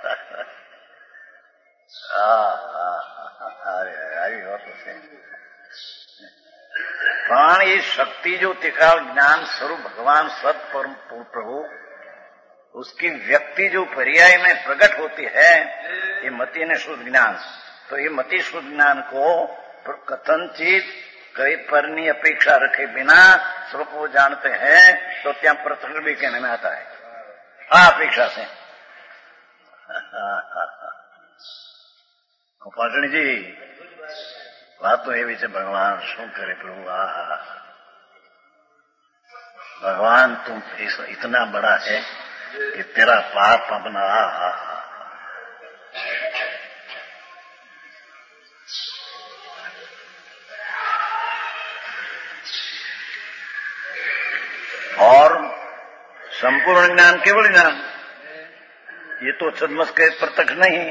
प्राण ये शक्ति जो त्रिकाल ज्ञान स्वरूप भगवान सत परम प्रभु, उसकी व्यक्ति जो पर्याय में प्रकट होती है, ये मति ने शुद्ध ज्ञान। तो ये मति शुद्ध ज्ञान को कथनचित कई परनी अपेक्षा रखे बिना स्वरूप को जानते हैं तो क्या प्रत्यक्ष भी कहने में आता है अपेक्षा से। पाटणी जी बात तो ये भी भगवान शू करे प्रभु, भगवान तुम इतना बड़ा है कि तेरा पाप अपना और संपूर्ण ज्ञान केवल ज्ञान, ये तो सदमस के प्रत्यक्ष नहीं,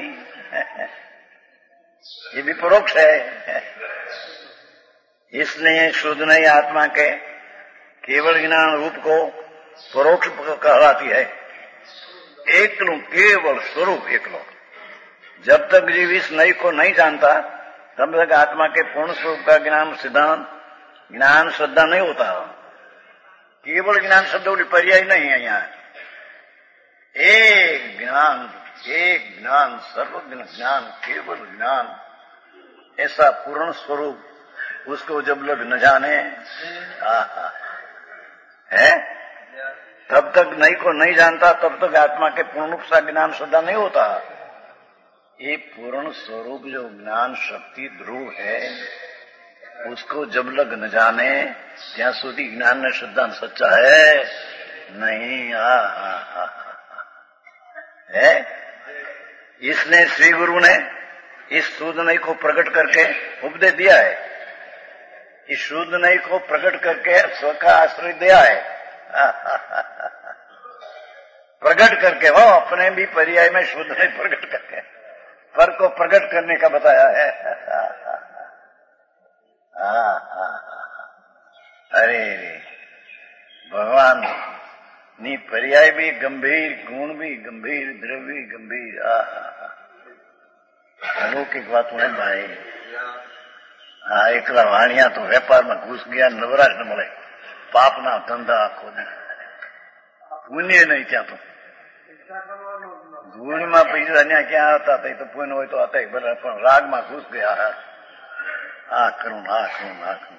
ये भी परोक्ष है। इसलिए शुद्ध नहीं आत्मा के केवल ज्ञान रूप को परोक्ष कहलाती है। एकलो केवल स्वरूप एकलो, जब तक जीव इस नई को नहीं जानता तब तक आत्मा के पूर्ण स्वरूप का ज्ञान सिद्धांत ज्ञान श्रद्धा नहीं होता। केवल ज्ञान शब्द पर्याय नहीं है यहाँ, एक ज्ञान सर्वज्ञ ज्ञान केवल ज्ञान, ऐसा पूर्ण स्वरूप उसको जब लोग न जाने है तब तक नई को नहीं जानता, तब तक आत्मा के पूर्ण रूप का ज्ञान श्रद्धा नहीं होता। ये पूर्ण स्वरूप जो ज्ञान शक्ति ध्रुव है, उसको जब लग न जाने ત્યાં સુધી જ્ઞાન ને શ્રદ્ધા સચ્ચા है नहीं। है इसलिए श्री गुरु ने इस शुद्ध नई को प्रकट करके उपदेश दिया है। इस शुद्ध नई को प्रकट करके स्व का आश्रय दिया है। प्रकट करके वो अपने भी पर्याय में शुद्ध नई प्रकट करके पर को प्रकट करने का बताया है। अरे भगवान नी पर्याय भी गंभीर, गुण भी गंभीर, द्रव्य भी गंभीर। अलौकिक बात है भाई। एकला वाणिया तो व्यापार में घुस गया, नवराश न મળે, પાપના ધંધા આખો પુણ્ય નહીં ત્યાં તો ગુણમાં પૈસા ત્યાં ક્યાં હતા તો પુણ્ય હોય તો હતા બરાબર, પણ રાગમાં ઘુસ ગયા। આ કરું આ કરું આ કરું।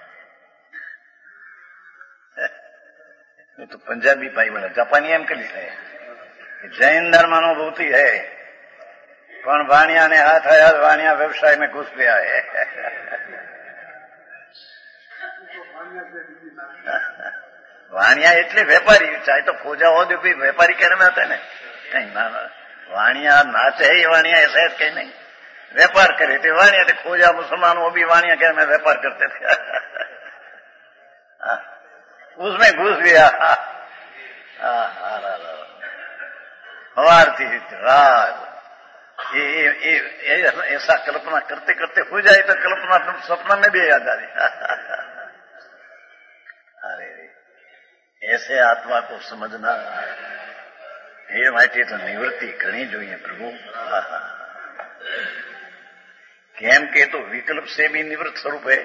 तो पंजाबी भाई बोला, जापानी एम कही है जैन धर्मानुभूति है, पण वाणिया ने हाथ आया, वाणिया व्यवसाय में घुस गया है। वाणिया એટલે વેપારી, ચાહે તો खोजा हो जो भी व्यापारी कहने में आता है ना, नहीं ना वाणिया नाचे है, वाणिया ऐसा है कहीं नहीं, व्यापार करे थे वाणिया थे। खोजा मुसलमान वो भी वाणिया कहने में व्यापार करते थे। उसमें घुस गया। हमार थी राज ये ऐसा कल्पना करते करते हो जाए तो कल्पना तुम सपना में भी याद आ रही। अरे ऐसे आत्मा को समझना ये माटे तो निवृत्ति करनी જોઈએ प्रभु। केम के तो विकल्प से भी निवृत्त स्वरूप है,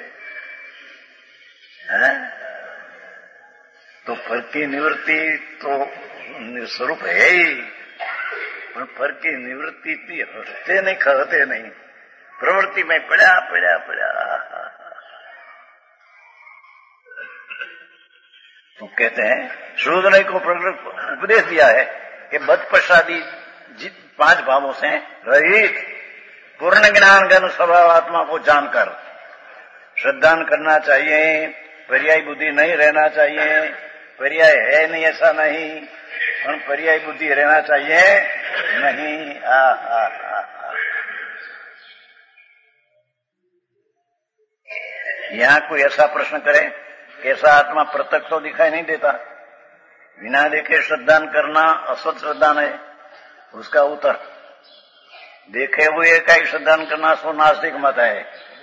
तो फल की निवृत्ति तो स्वरूप है ही, पर फल की निवृत्ति थी हटते नहीं, कहते नहीं, प्रवृत्ति में पड़ा पड़ा पड़ा। तो कहते हैं शूद्र को उपदेश दिया है कि बद प्रसादी 5 भावों से रहित पूर्ण ज्ञान घन स्वभाव आत्मा को जानकर श्रद्धान करना चाहिए। पर्याय बुद्धि नहीं रहना चाहिए, पर्याय है नहीं ऐसा नहीं, पर पर्याय बुद्धि रहना चाहिए नहीं। यहाँ कोई ऐसा प्रश्न करे कैसा आत्मा प्रत्यक्ष तो दिखाई नहीं देता, बिना देखे श्रद्धान करना असत श्रद्धान है। उसका उत्तर देखे हुए का ही श्रद्धान करना सो नास्तिक मत है।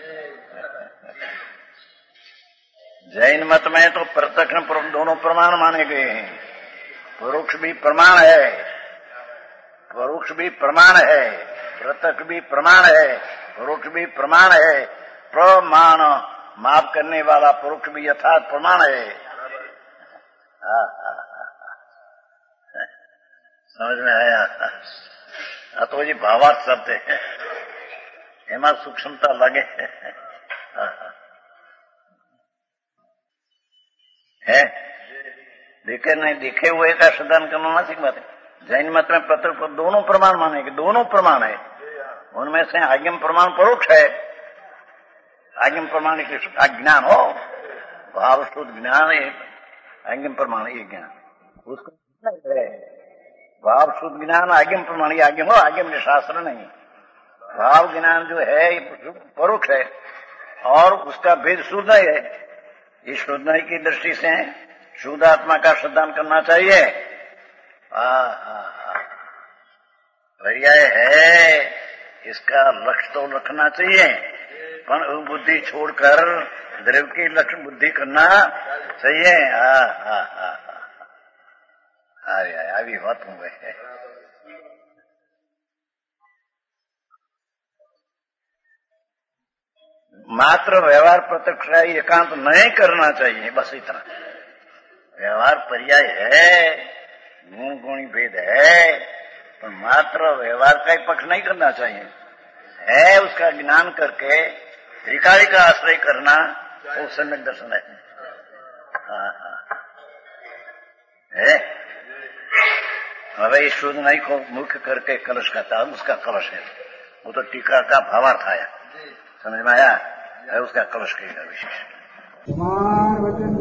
जैन मत में तो प्रत्यक्ष दोनों प्रमाण माने गए हैं। परोक्ष भी प्रमाण है, परोक्ष भी प्रमाण है, प्रत्यक्ष भी प्रमाण है, परोक्ष भी प्रमाण है। प्रमाण माप करने वाला परोक्ष भी यथार्थ प्रमाण है। समझ में आया? तो जी भावार्थ शब्द है, एमा सूक्ष्मता लगे है। देखे नहीं देखे हुए का श्रद्धान करना नासिक बात है। जैन मत में प्रत्यक्ष दोनों प्रमाण माने कि दोनों प्रमाण है, उनमें से आगम प्रमाण परोक्ष है। आगम प्रमाण ज्ञान हो, भाव शुद्ध ज्ञान है, आगम प्रमाण ये ज्ञान उसको भाव शुद्ध ज्ञान आगम प्रमाण, ये आगम हो, आगम शास्त्र नहीं। भाव ज्ञान जो है परोक्ष है और उसका भेद शुद्ध है। इस शुद्ध की दृष्टि से शुद्ध आत्मा का श्रद्धान करना चाहिए। पर्याय है, इसका लक्ष्य तो रखना चाहिए, पर बुद्धि छोड़कर द्रव्य की लक्ष्य बुद्धि करना चाहिए। अरे अभी बात हो गए। मात्र व्यवहार प्रत्यक्ष एकांत नहीं करना चाहिए, बस इतना। व्यवहार पर्याय है, गुण गुणी भेद है, पर मात्र व्यवहार का ही पक्ष नहीं करना चाहिए। है उसका ज्ञान करके त्रिकाली का आश्रय करना वो सम्यक दर्शन है। હવે એ શુદ્ધ નહીં को मुख्य करके कलश कहता है, उसका कलश है वो तो टीका का भावार्थ आया, समझ में आया है, उसका कलश कहेगा विशेष।